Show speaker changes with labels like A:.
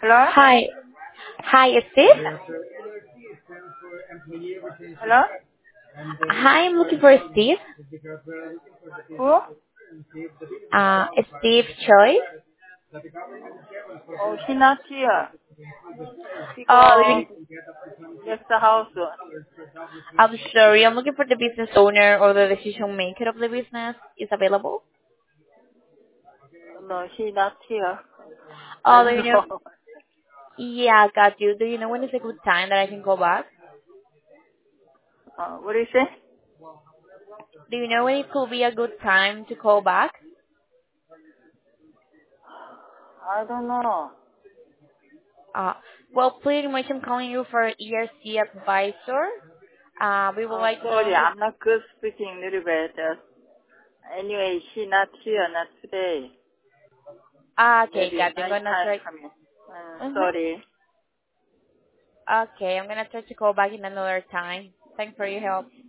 A: Hello?
B: Hi. Hi, is Steve?
A: Hello?
B: Hi, I'm looking for Steve.
A: Who?
B: Steve Choi.
A: Oh, she's not here. She
B: Oh,
A: go left the house.
B: I'm sorry. I'm looking for the business owner or the decision maker of the business. Is available?
A: No, she's not here. I
B: Oh, do
A: don't
B: you know?
A: know.
B: Yeah, got you. Do you know when is a good time that I can call back?
A: What do you say?
B: Do you know when it could be a good time to call back?
A: I don't know.
B: Uh, well, pretty much I'm calling you for ERC advisor. We would like to know
A: Sorry,
B: if
A: I'm not good speaking a little bit. Anyway, she's not here, not today.
B: okay,
A: Maybe
B: got you. I'm
A: night
B: gonna
A: time
B: try.
A: coming.
B: Mm-hmm.
A: Sorry.
B: Okay, I'm gonna try to call back in another time. Thanks for your help.